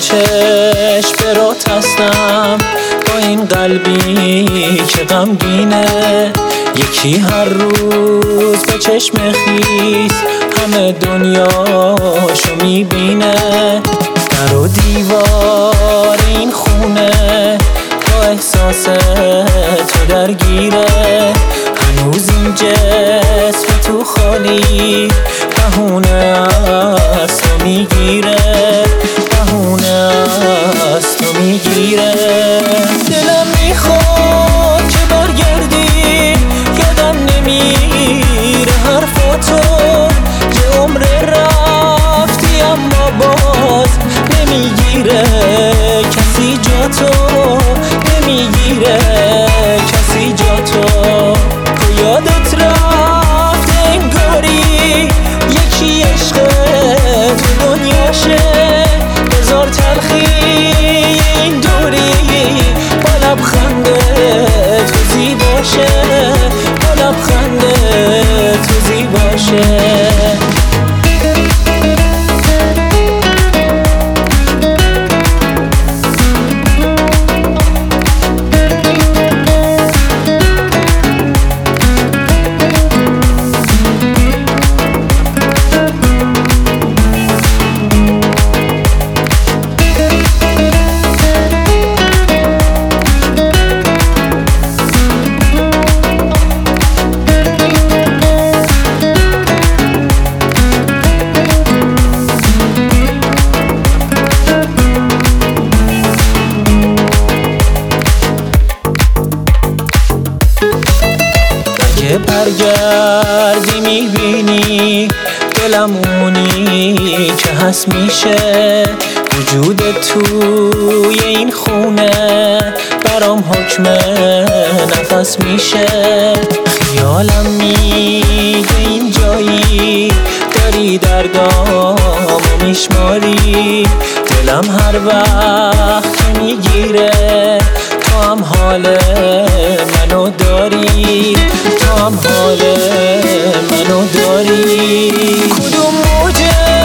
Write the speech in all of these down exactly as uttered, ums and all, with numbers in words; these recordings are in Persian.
چشم برات هستم، با این قلبی که غمگینه. یکی هر روز با چشم خیس همه دنیاشو میبینه. در و دیوار این خونه با احساس تو درگیره. هنوز این جسم تو خالی بهونه از تو میگیره، بهونه از تو میگیره. دلم میخواد که برگردی، یادم نمیره حرفاتو. یه عمر رفتی اما باز نمیگیره کسی جاتو، نمیگیره کسی جاتو. تو یادت رفت انگاری یکی عشق تو دنیاشه. هزار تلخی این دوری با لبخنده تو زیباشه، با لبخنده تو زیباشه. که برگردی میبینی دلم اونی که هست میشه. وجود توی این خونه برام حکم نفس میشه. خیالم میگه این جایی داری دردامو میشماری. دلم هر وقت که میگیره تو هم حال منو داری، تو هم حال منو داری. کدوم موج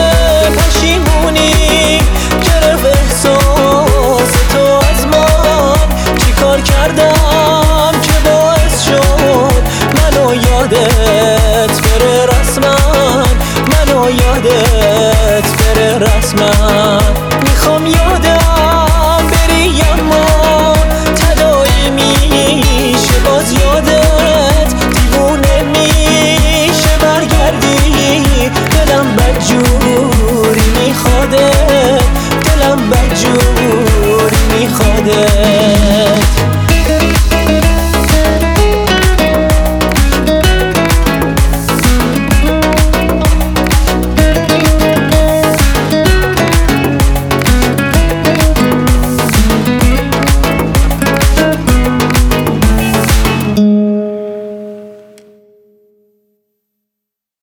پشیمونی گرفت احساس تو از من؟ چی کار کردم که باعث شد منو یادت بره رسما، منو یادت بره رسما.